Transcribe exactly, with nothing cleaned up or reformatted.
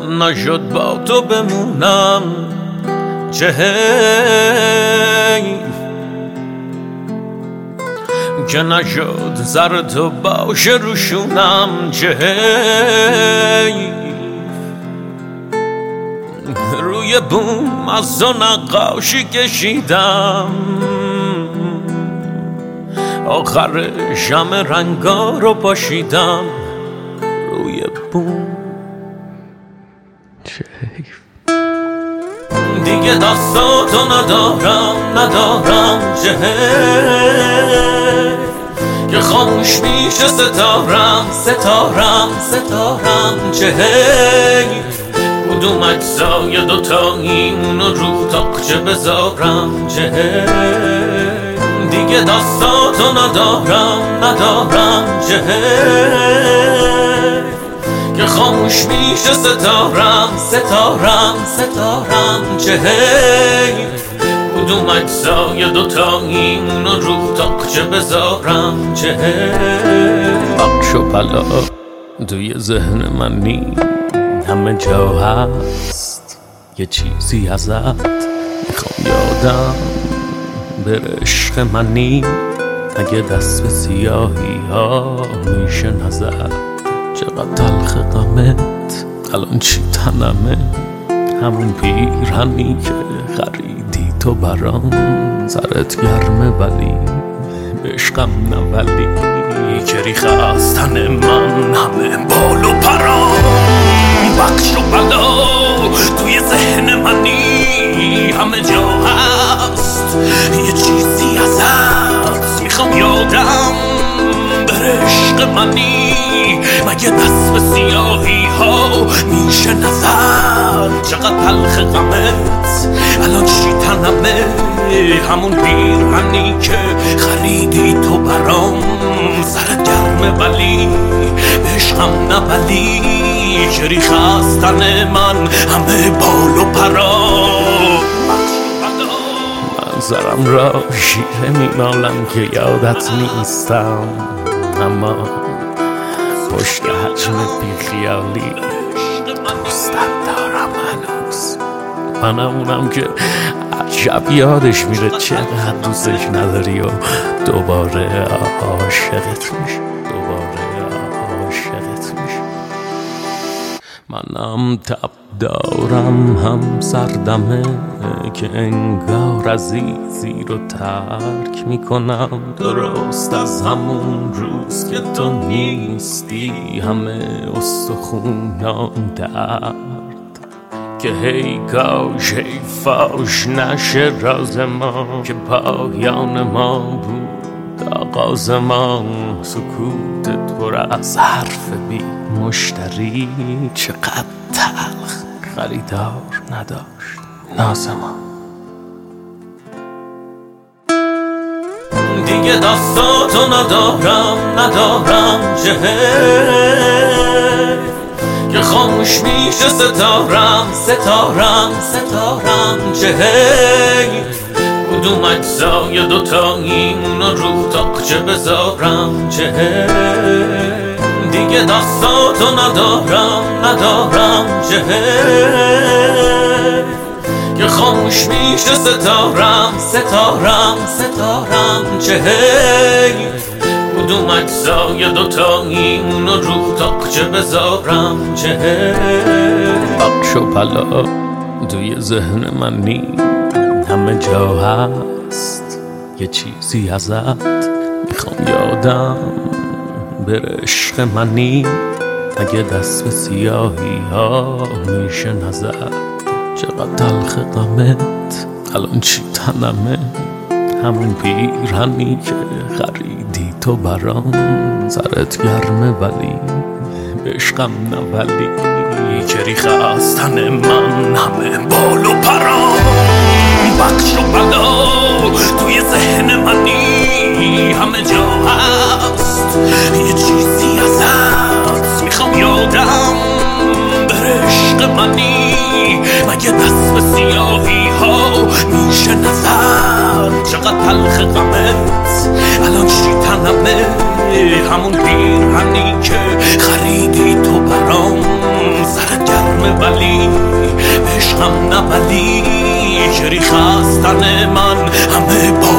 من نشد با تو بمونم چه حیف که نشد زر تو باشه روشونم چه حیف روی بوم از دو نقاشی کشیدم آخرش همه رنگا رو پاشیدم روی بوم چه حیف دیگه دستاتو ندارم ندارم چه حیف که خاموش میشه ستارم ستارم ستارم چه حیف کدوم اجزای دوتایی اونو رو تاقچه بذارم چه حیف دیگه دستاتو ندارم ندارم چه حیف که خاموش میشه ستارم ستارم ستارم چه حیف کدوم اجزای دوتایی اونو رو تاقچه بذارم چه حیف بخش و پلا توی ذهن من نی همه جا هست یه چیزی ازت میخوام یادم بره عشق منی اگه دست به سیاهی ها میشه نزد چقدر تلخ غمت الان چی تنمه همون پیرهنی که خریدی تو برام سرت گرمه ولی عشقم نه ولی که ریخ از تن من همه بال و پرام بخش و بلا توی ذهن منی همه جا هست یه چیزی ازت میخوام یادم بره عشق منی مگه دست به سیاهی ها میشه نظر چقدر تلخ غمت الان چی تنمه همون پیرهنی که خریدی تو برام سرت گرمه ولی عشقم نه ولی که ریخ از تن من همه بال و پرا منظرم را شیره میمالم که یادت نیستم اما پشت حجم بیخیالی دوستت دارم هنوز منم اونم که عجب یادش میره چقدر دوستش نداری و دوباره عاشقت میشه دوباره عاشقت میشه منم تب دارم هم سردمه که انگار عزیزی رو ترک میکنم درست از همون روز که تو نیستی همه استخونام درد که هی کاش هی فاش نشه راز ما که پایان ما بود آغاز ما سکوتت پر از حرف بی مشتری چقدر تلخ خریدار نداشت ناز ما دیگه دستاتو ندارم ندارم چه حیف که خاموش میشه ستارم ستارم ستارم چه حیف کدوم اجزای دوتایی اونو رو تاقچه بذارم چه حیف دیگه دستاتو ندارم ندارم چه حیف که خاموش میشه ستارم ستارم ستارم چه حیف کدوم اجزای دوتایی اونو رو تاقچه بذارم چه حیف بخش و پلا توی ذهن من نی همه جا هست یه چیزی ازت میخوام یادم بره عشق منی اگه دست به سیاهی ها میشه نزد چقدر تلخ غمت الان چی تنمه همون پیرهنی که خریدی تو برام سرت گرمه ولی عشقم نه ولی که ریخ از تن من همه بال و پرام بخش و بلا توی ذهن منی همه جا هست یه چیزی ازت میخوام یادم بره عشق منی مگه دست به سیاهی ها میشه نظر چقدر تلخ غمت الان چی تنمه همون پیرهنی که خریدی تو برام سرت گرم همه ولی عشقم نبلی که ریخ از تن من همه با